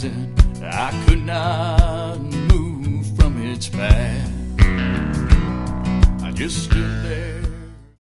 mountain I could not move from its path. I just stood there